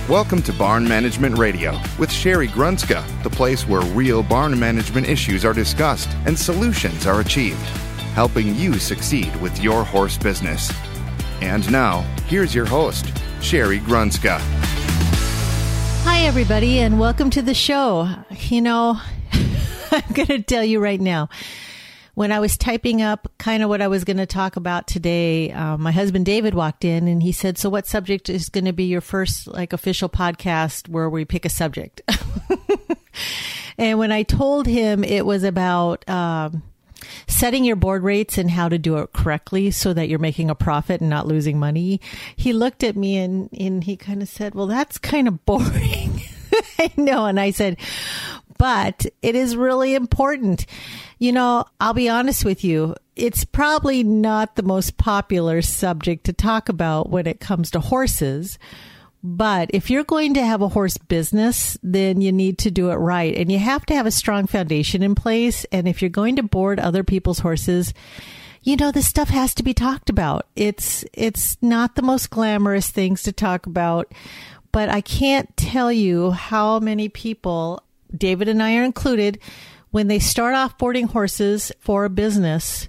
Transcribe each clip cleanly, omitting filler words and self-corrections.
Welcome to Barn Management Radio with Sherry Grunska, the place where real barn management issues are discussed and solutions are achieved, helping you succeed with your horse business. And now, here's your host, Sherry Grunska. Hi, everybody, and welcome to the show. You know, I'm going to tell you right now, when I was typing up kind of what I was going to talk about today, my husband David walked in and he said, "So what subject is going to be your first official podcast where we pick a subject?" And when I told him it was about setting your board rates and how to do it correctly so that you're making a profit and not losing money, he looked at me and he kind of said, "Well, that's kind of boring." I know. And I said, but it is really important. You know, I'll be honest with you. It's probably not the most popular subject to talk about when it comes to horses. But if you're going to have a horse business, then you need to do it right. And you have to have a strong foundation in place. And if you're going to board other people's horses, you know, this stuff has to be talked about. It's not the most glamorous things to talk about. But I can't tell you how many people, David and I are included, when they start off boarding horses for a business,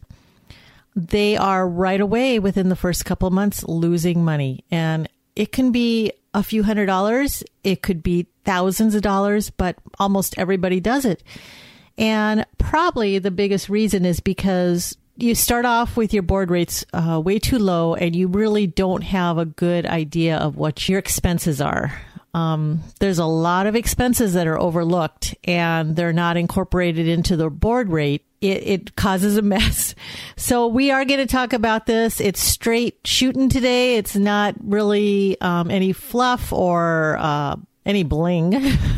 they are right away within the first couple of months losing money. And it can be a few $100s. It could be thousands of dollars, but almost everybody does it. And probably the biggest reason is because you start off with your board rates way too low and you really don't have a good idea of what your expenses are. There's a lot of expenses that are overlooked and they're not incorporated into the board rate. It causes a mess. So we are going to talk about this. It's straight shooting today. It's not really any fluff or any bling,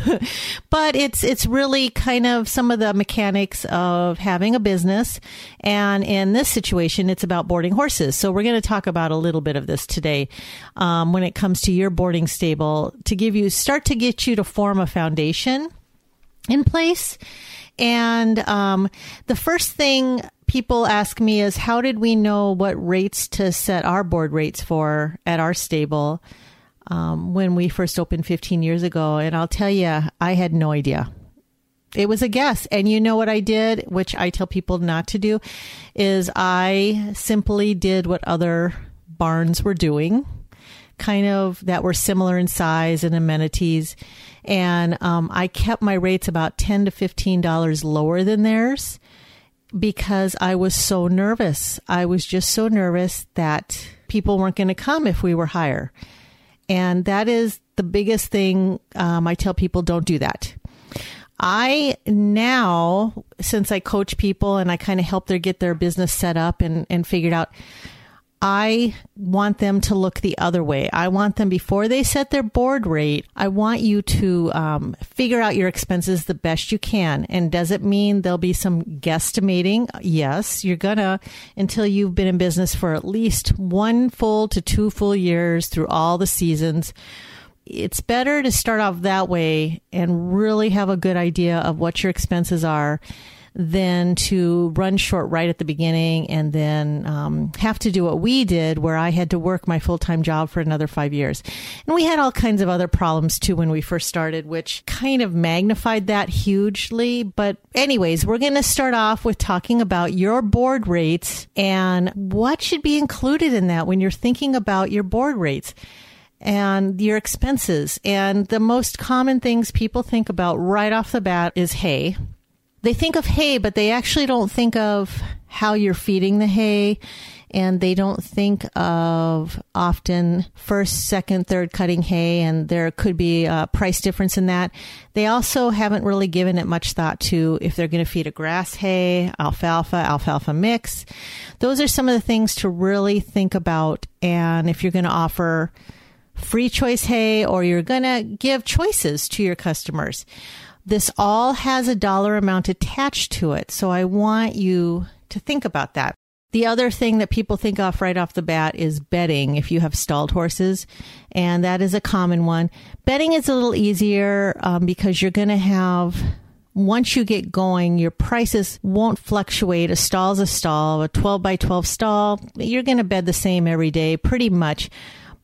but it's really kind of some of the mechanics of having a business. And in this situation, it's about boarding horses. So we're going to talk about a little bit of this today when it comes to your boarding stable to get you to form a foundation in place. And the first thing people ask me is, how did we know what rates to set our board rates for at our stable when we first opened 15 years ago? And I'll tell you, I had no idea. It was a guess. And you know what I did, which I tell people not to do, is I simply did what other barns were doing, kind of that were similar in size and amenities. And I kept my rates about $10 to $15 lower than theirs because I was so nervous. I was just so nervous that people weren't going to come if we were higher. And that is the biggest thing. I tell people, don't do that. I now, since I coach people and I kind of help them get their business set up and figured out, I want them to look the other way. I want them, before they set their board rate, I want you to figure out your expenses the best you can. And does it mean there'll be some guesstimating? Yes, you're gonna, until you've been in business for at least 1 full to 2 full years through all the seasons. It's better to start off that way and really have a good idea of what your expenses are than to run short right at the beginning and then have to do what we did, where I had to work my full-time job for another 5 years. And we had all kinds of other problems too when we first started, which kind of magnified that hugely. But anyways, we're going to start off with talking about your board rates and what should be included in that when you're thinking about your board rates and your expenses. And the most common things people think about right off the bat is hay. They think of hay, but they actually don't think of how you're feeding the hay. And they don't think of often first, second, third cutting hay. And there could be a price difference in that. They also haven't really given it much thought to if they're going to feed a grass hay, alfalfa mix. Those are some of the things to really think about. And if you're going to offer free choice hay or you're going to give choices to your customers, this all has a dollar amount attached to it. So I want you to think about that. The other thing that people think of right off the bat is bedding if you have stalled horses, and that is a common one. Bedding is a little easier because you're going to have, once you get going, your prices won't fluctuate. A stall's a stall, a 12 by 12 stall, you're going to bed the same every day pretty much.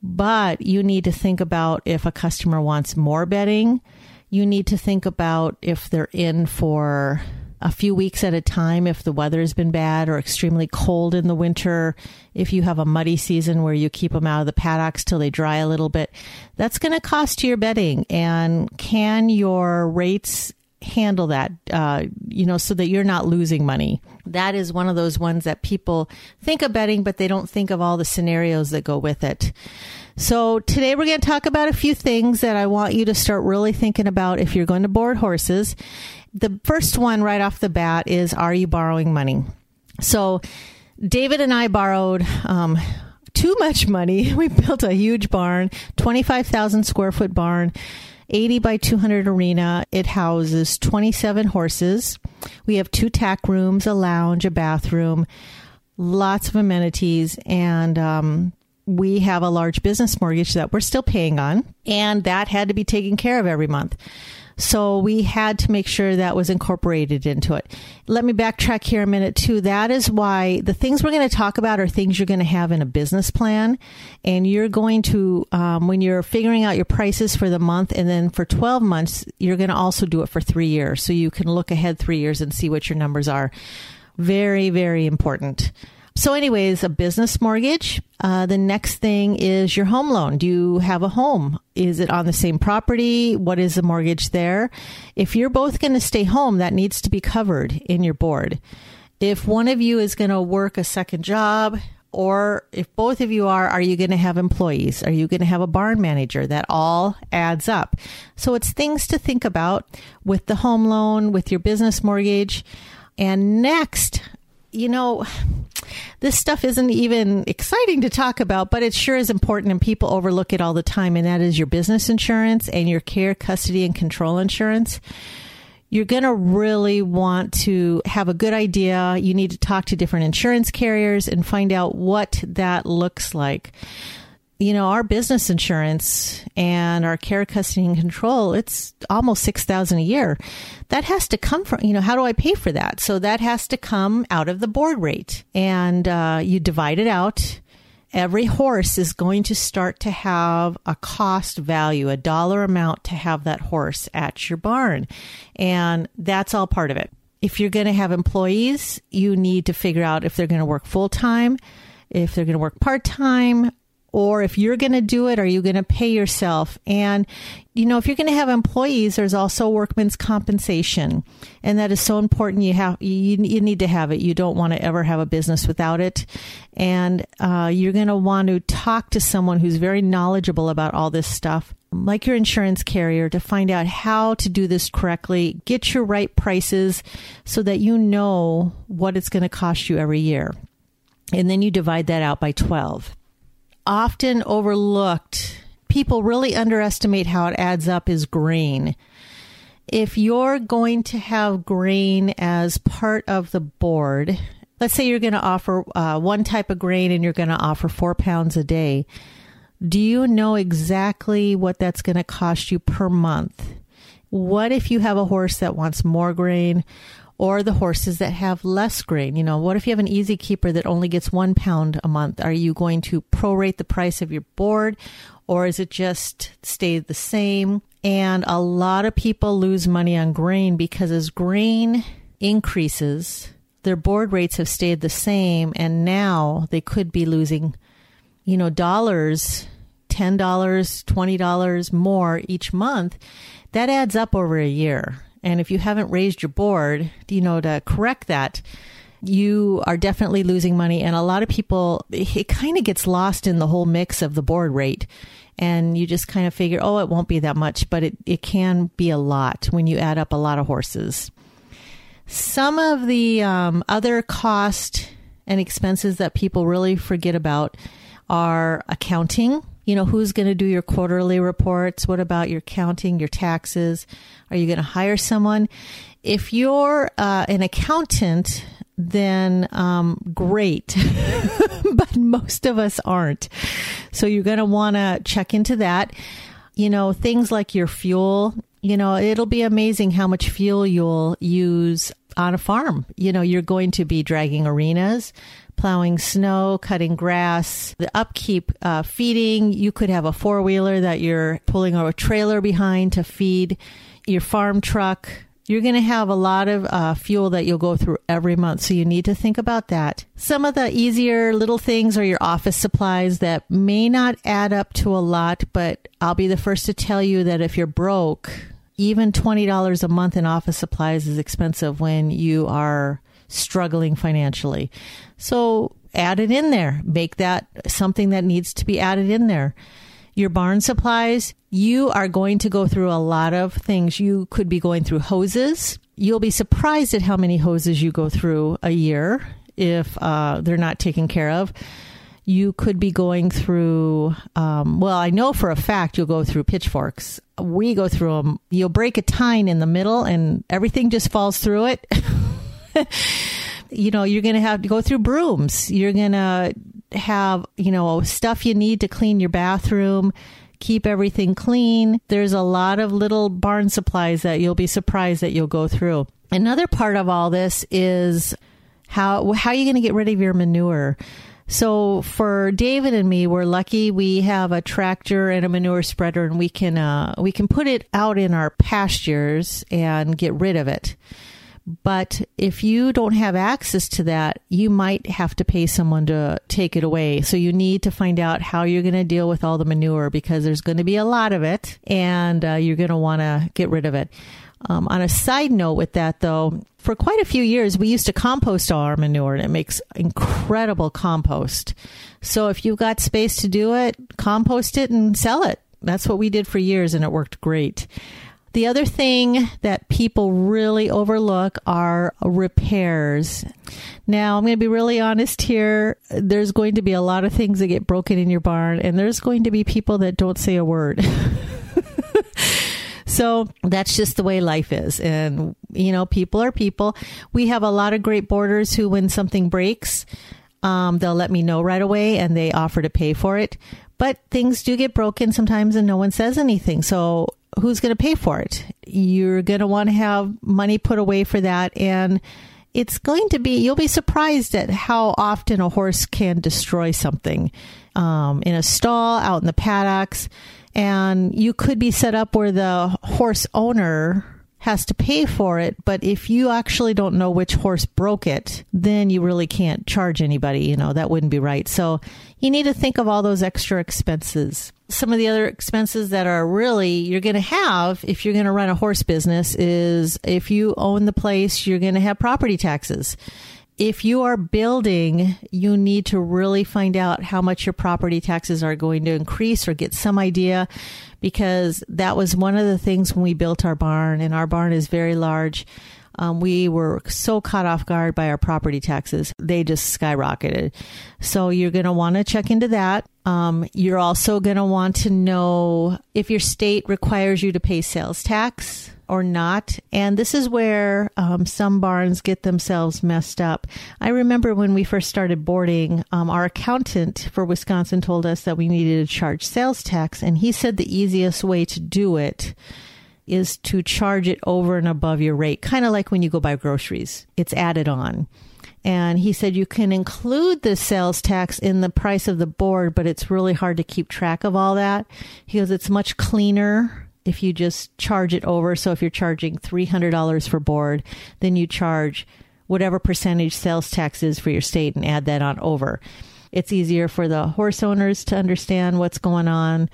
But you need to think about if a customer wants more bedding. You need to think about if they're in for a few weeks at a time, if the weather has been bad or extremely cold in the winter, if you have a muddy season where you keep them out of the paddocks till they dry a little bit. That's going to cost you your bedding. And can your rates handle that, so that you're not losing money? That is one of those ones that people think of bedding, but they don't think of all the scenarios that go with it. So today we're going to talk about a few things that I want you to start really thinking about if you're going to board horses. The first one right off the bat is, are you borrowing money? So David and I borrowed too much money. We built a huge barn, 25,000 square foot barn, 80 by 200 arena. It houses 27 horses. We have 2 tack rooms, a lounge, a bathroom, lots of amenities, and we have a large business mortgage that we're still paying on, and that had to be taken care of every month. So we had to make sure that was incorporated into it. Let me backtrack here a minute too. That is why the things we're going to talk about are things you're going to have in a business plan. And you're going to, when you're figuring out your prices for the month, and then for 12 months, you're going to also do it for 3 years. So you can look ahead 3 years and see what your numbers are. Very, very important. So anyways, a business mortgage. The next thing is your home loan. Do you have a home? Is it on the same property? What is the mortgage there? If you're both going to stay home, that needs to be covered in your board. If one of you is going to work a second job, or if both of you are you going to have employees? Are you going to have a barn manager? That all adds up. So it's things to think about with the home loan, with your business mortgage. And next, this stuff isn't even exciting to talk about, but it sure is important, and people overlook it all the time, and that is your business insurance and your care, custody, and control insurance. You're going to really want to have a good idea. You need to talk to different insurance carriers and find out what that looks like. Our business insurance and our care, custody, and control, it's almost $6,000 a year. That has to come from, how do I pay for that? So that has to come out of the board rate, and you divide it out. Every horse is going to start to have a cost value, a dollar amount to have that horse at your barn. And that's all part of it. If you're going to have employees, you need to figure out if they're going to work full-time, if they're going to work part-time, or if you're going to do it, are you going to pay yourself? And, if you're going to have employees, there's also workman's compensation. And that is so important. You need to have it. You don't want to ever have a business without it. And you're going to want to talk to someone who's very knowledgeable about all this stuff, like your insurance carrier, to find out how to do this correctly. Get your right prices so that you know what it's going to cost you every year. And then you divide that out by 12. Often overlooked, people really underestimate how it adds up, is grain. If you're going to have grain as part of the board, let's say you're going to offer one type of grain and you're going to offer 4 pounds a day. Do you know exactly what that's going to cost you per month? What if you have a horse that wants more grain, or the horses that have less grain? What if you have an easy keeper that only gets 1 pound a month? Are you going to prorate the price of your board, or is it just stay the same? And a lot of people lose money on grain because as grain increases, their board rates have stayed the same, and now they could be losing, dollars, $10, $20 more each month. That adds up over a year. And if you haven't raised your board, to correct that, you are definitely losing money. And a lot of people, it kind of gets lost in the whole mix of the board rate. And you just kind of figure, it won't be that much, but it can be a lot when you add up a lot of horses. Some of the other cost and expenses that people really forget about are accounting. Who's going to do your quarterly reports? What about your accounting, your taxes? Are you going to hire someone? If you're an accountant, then great. But most of us aren't. So you're going to want to check into that. Things like your fuel, it'll be amazing how much fuel you'll use on a farm. You're going to be dragging arenas, plowing snow, cutting grass, the upkeep, feeding. You could have a four-wheeler that you're pulling a trailer behind to feed your farm truck. You're going to have a lot of fuel that you'll go through every month, so you need to think about that. Some of the easier little things are your office supplies that may not add up to a lot, but I'll be the first to tell you that if you're broke, even $20 a month in office supplies is expensive when you are struggling financially. So add it in there. Make that something that needs to be added in there. Your barn supplies, you are going to go through a lot of things. You could be going through hoses. You'll be surprised at how many hoses you go through a year if they're not taken care of. You could be going through, I know for a fact you'll go through pitchforks. We go through them. You'll break a tine in the middle and everything just falls through it. You're going to have to go through brooms. You're going to have, stuff you need to clean your bathroom, keep everything clean. There's a lot of little barn supplies that you'll be surprised that you'll go through. Another part of all this is how are you going to get rid of your manure? So for David and me, we're lucky we have a tractor and a manure spreader, and we can put it out in our pastures and get rid of it. But if you don't have access to that, you might have to pay someone to take it away. So you need to find out how you're going to deal with all the manure, because there's going to be a lot of it and you're going to want to get rid of it. On a side note with that, though, for quite a few years, we used to compost all our manure, and it makes incredible compost. So if you've got space to do it, compost it and sell it. That's what we did for years, and it worked great. The other thing that people really overlook are repairs. Now, I'm going to be really honest here. There's going to be a lot of things that get broken in your barn, and there's going to be people that don't say a word. So that's just the way life is. And, people are people. We have a lot of great boarders who, when something breaks, they'll let me know right away and they offer to pay for it. But things do get broken sometimes and no one says anything. So who's going to pay for it? You're going to want to have money put away for that. And it's going to be, you'll be surprised at how often a horse can destroy something in a stall, out in the paddocks. And you could be set up where the horse owner has to pay for it. But if you actually don't know which horse broke it, then you really can't charge anybody. That wouldn't be right. So you need to think of all those extra expenses. Some of the other expenses that are really you're going to have if you're going to run a horse business is if you own the place, you're going to have property taxes. If you are building, you need to really find out how much your property taxes are going to increase, or get some idea, because that was one of the things when we built our barn, and our barn is very large. We were so caught off guard by our property taxes. They just skyrocketed. So you're going to want to check into that. You're also going to want to know if your state requires you to pay sales tax or not. And this is where some barns get themselves messed up. I remember when we first started boarding, our accountant for Wisconsin told us that we needed to charge sales tax. And he said the easiest way to do it is to charge it over and above your rate, kind of like when you go buy groceries. It's added on. And he said you can include the sales tax in the price of the board, but it's really hard to keep track of all that. He goes, it's much cleaner if you just charge it over. So if you're charging $300 for board, then you charge whatever percentage sales tax is for your state and add that on over. It's easier for the horse owners to understand what's going on,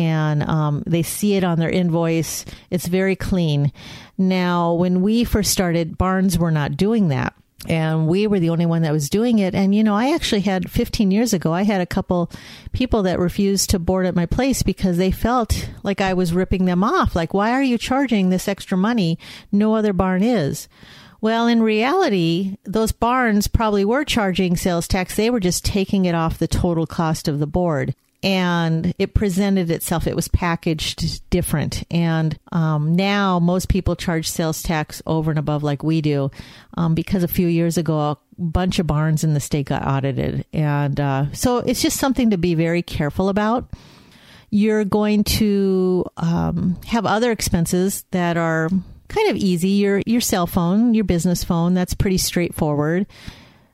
and they see it on their invoice. It's very clean. Now, when we first started, barns were not doing that. And we were the only one that was doing it. And, I actually had 15 years ago, I had a couple people that refused to board at my place because they felt like I was ripping them off. Like, why are you charging this extra money? No other barn is. Well, in reality, those barns probably were charging sales tax. They were just taking it off the total cost of the board. And it presented itself. It was packaged different. And now most people charge sales tax over and above like we do, because a few years ago, a bunch of barns in the state got audited. And so it's just something to be very careful about. You're going to have other expenses that are kind of easy. Your cell phone, your business phone, that's pretty straightforward.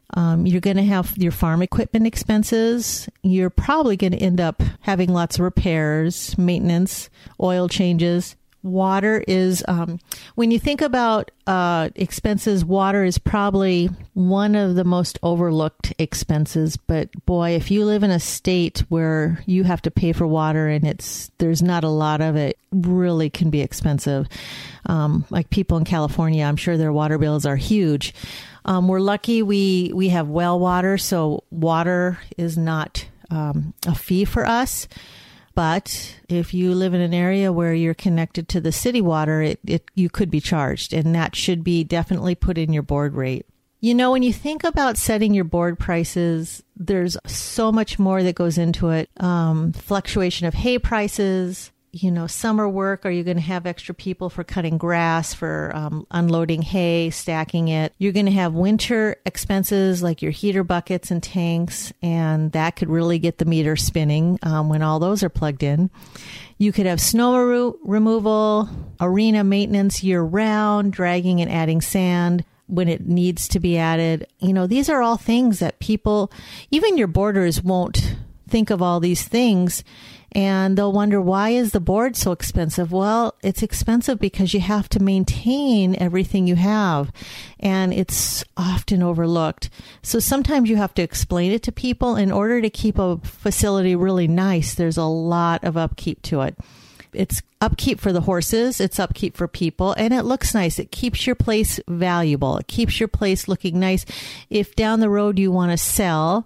You're going to have your farm equipment expenses. You're probably going to end up having lots of repairs, maintenance, oil changes. Water is, when you think about expenses, water is probably one of the most overlooked expenses. But boy, if you live in a state where you have to pay for water and there's not a lot of it, really can be expensive. Like people in California, I'm sure their water bills are huge. We're lucky we have well water, so water is not a fee for us. But if you live in an area where you're connected to the city water, you could be charged, and that should be definitely put in your board rate. You know, when you think about setting your board prices, there's so much more that goes into it. Fluctuation of hay prices, summer work. Are you going to have extra people for cutting grass, for unloading hay, stacking it? You're going to have winter expenses like your heater buckets and tanks, and that could really get the meter spinning when all those are plugged in. You could have snow removal, arena maintenance year-round, dragging and adding sand when it needs to be added. These are all things that people, even your boarders, won't think of all these things. And they'll wonder, why is the board so expensive? Well, it's expensive because you have to maintain everything you have, and it's often overlooked. So sometimes you have to explain it to people. In order to keep a facility really nice, there's a lot of upkeep to it. It's upkeep for the horses, it's upkeep for people, and it looks nice. It keeps your place valuable. It keeps your place looking nice. If down the road you want to sell,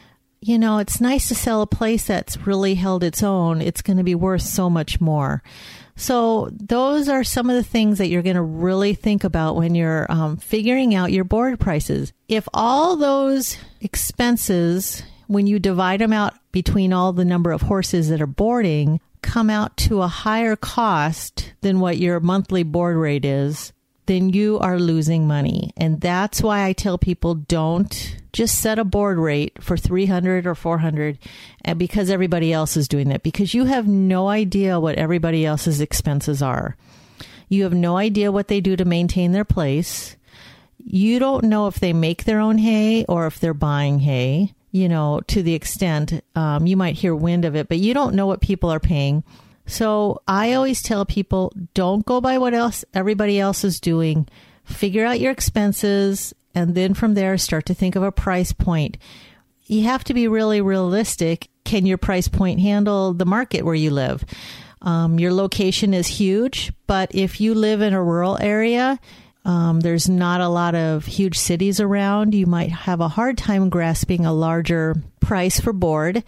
it's nice to sell a place that's really held its own. It's going to be worth so much more. So those are some of the things that you're going to really think about when you're figuring out your board prices. If all those expenses, when you divide them out between all the number of horses that are boarding, come out to a higher cost than what your monthly board rate is, then you are losing money. And that's why I tell people, don't just set a board rate for $300 or $400 because everybody else is doing that, because you have no idea what everybody else's expenses are. You have no idea what they do to maintain their place. You don't know if they make their own hay or if they're buying hay, to the extent you might hear wind of it, but you don't know what people are paying. So I always tell people, don't go by what everybody else is doing. Figure out your expenses, and then from there, start to think of a price point. You have to be really realistic. Can your price point handle the market where you live? Your location is huge, but if you live in a rural area, there's not a lot of huge cities around, you might have a hard time grasping a larger price for board.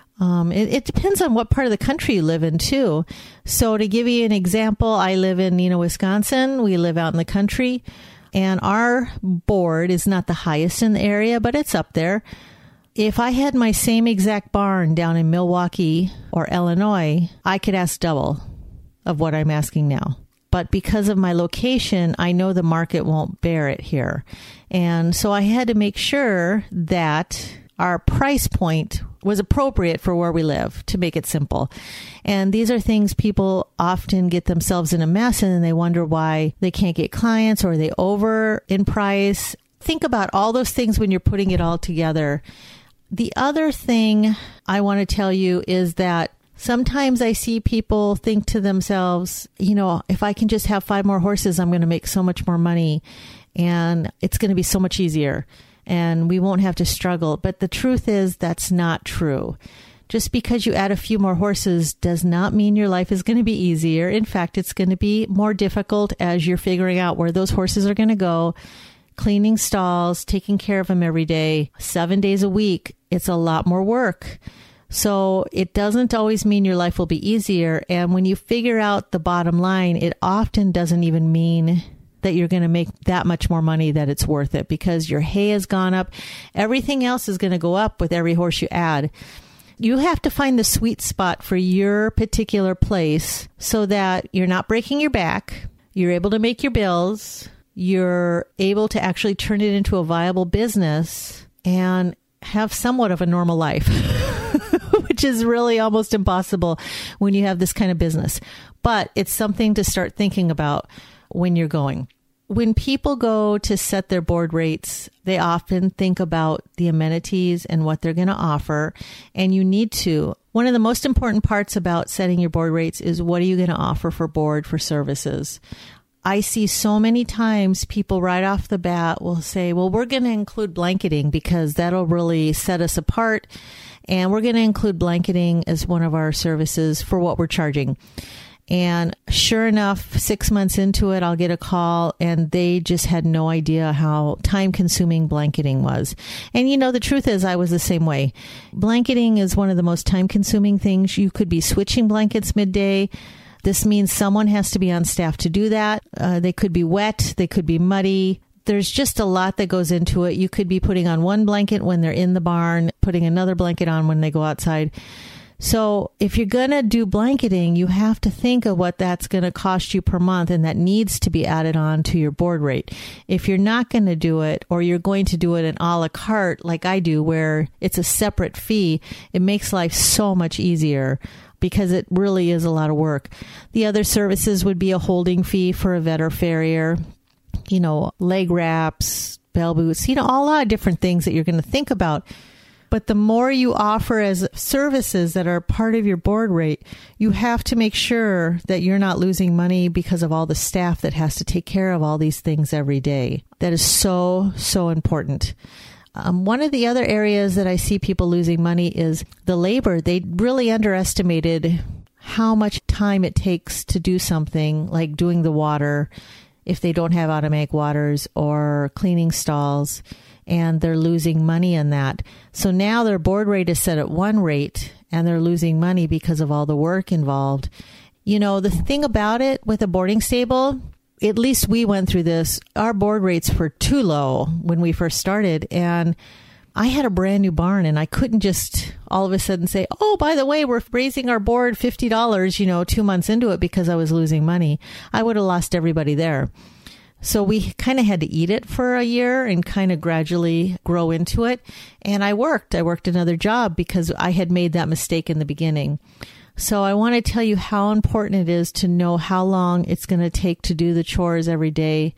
It depends on what part of the country you live in, too. So to give you an example, I live in Wisconsin. We live out in the country, and our board is not the highest in the area, but it's up there. If I had my same exact barn down in Milwaukee or Illinois, I could ask double of what I'm asking now. But because of my location, I know the market won't bear it here. And so I had to make sure that our price point was appropriate for where we live, to make it simple. And these are things people often get themselves in a mess, and then they wonder why they can't get clients, or they over in price. Think about all those things when you're putting it all together. The other thing I want to tell you is that sometimes I see people think to themselves, if I can just have 5 more horses, I'm going to make so much more money, and it's going to be so much easier, and we won't have to struggle. But the truth is, that's not true. Just because you add a few more horses does not mean your life is going to be easier. In fact, it's going to be more difficult as you're figuring out where those horses are going to go, cleaning stalls, taking care of them every day, 7 days a week. It's a lot more work. So it doesn't always mean your life will be easier. And when you figure out the bottom line, it often doesn't even mean that you're going to make that much more money, that it's worth it, because your hay has gone up. Everything else is going to go up with every horse you add. You have to find the sweet spot for your particular place so that you're not breaking your back, you're able to make your bills, you're able to actually turn it into a viable business and have somewhat of a normal life, which is really almost impossible when you have this kind of business. But it's something to start thinking about when you're going. when people go to set their board rates, they often think about the amenities and what they're going to offer, and you need to. One of the most important parts about setting your board rates is what are you going to offer for board for services? I see so many times people right off the bat will say, well, we're going to include blanketing because that'll really set us apart, and we're going to include blanketing as one of our services for what we're charging. And sure enough, 6 months into it, I'll get a call and they just had no idea how time-consuming blanketing was. And the truth is I was the same way. Blanketing is one of the most time-consuming things. You could be switching blankets midday. This means someone has to be on staff to do that. They could be wet. They could be muddy. There's just a lot that goes into it. You could be putting on one blanket when they're in the barn, putting another blanket on when they go outside. So if you're going to do blanketing, you have to think of what that's going to cost you per month, and that needs to be added on to your board rate. If you're not going to do it, or you're going to do it an a la carte like I do, where it's a separate fee, it makes life so much easier because it really is a lot of work. The other services would be a holding fee for a vet or farrier, leg wraps, bell boots, a lot of different things that you're going to think about. But the more you offer as services that are part of your board rate, you have to make sure that you're not losing money because of all the staff that has to take care of all these things every day. That is so, so important. One of the other areas that I see people losing money is the labor. They really underestimated how much time it takes to do something like doing the water if they don't have automatic waters, or cleaning stalls, and they're losing money on that. So now their board rate is set at one rate and they're losing money because of all the work involved. The thing about it with a boarding stable, at least we went through this, our board rates were too low when we first started. And I had a brand new barn and I couldn't just all of a sudden say, oh, by the way, we're raising our board $50, 2 months into it because I was losing money. I would have lost everybody there. So we kind of had to eat it for a year and kind of gradually grow into it. And I worked another job because I had made that mistake in the beginning. So I want to tell you how important it is to know how long it's going to take to do the chores every day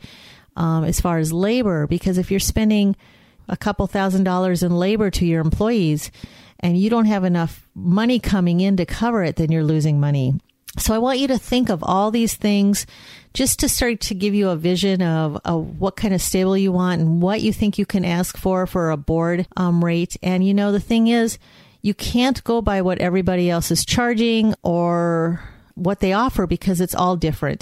as far as labor. Because if you're spending a couple $1,000s in labor to your employees and you don't have enough money coming in to cover it, then you're losing money. So I want you to think of all these things just to start to give you a vision of what kind of stable you want and what you think you can ask for a board rate. And the thing is, you can't go by what everybody else is charging or what they offer because it's all different.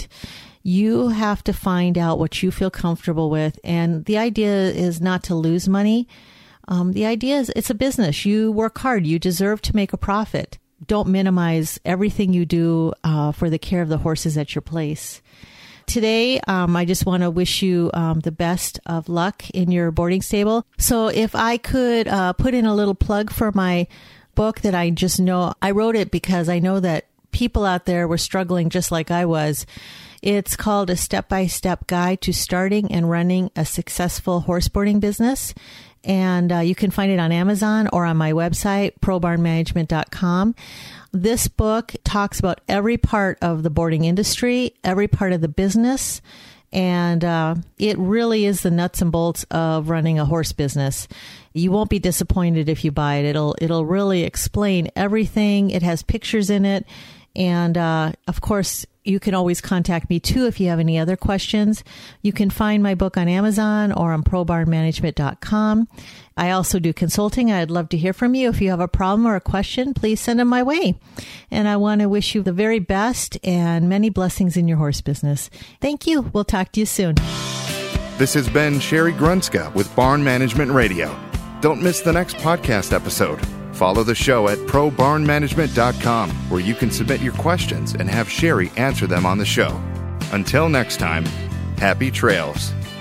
You have to find out what you feel comfortable with. And the idea is not to lose money. The idea is it's a business. You work hard. You deserve to make a profit. Don't minimize everything you do for the care of the horses at your place. Today, I just want to wish you the best of luck in your boarding stable. So if I could put in a little plug for my book that I just know, I wrote it because I know that people out there were struggling just like I was. It's called A Step-by-Step Guide to Starting and Running a Successful Horseboarding Business. And you can find it on Amazon or on my website, probarnmanagement.com. This book talks about every part of the boarding industry, every part of the business, and it really is the nuts and bolts of running a horse business. You won't be disappointed if you buy it. It'll really explain everything. It has pictures in it. And of course, you can always contact me too if you have any other questions. You can find my book on Amazon or on probarnmanagement.com. I also do consulting. I'd love to hear from you. If you have a problem or a question, please send them my way. And I want to wish you the very best and many blessings in your horse business. Thank you. We'll talk to you soon. This has been Sherry Grunska with Barn Management Radio. Don't miss the next podcast episode. Follow the show at probarnmanagement.com, where you can submit your questions and have Sherry answer them on the show. Until next time, happy trails.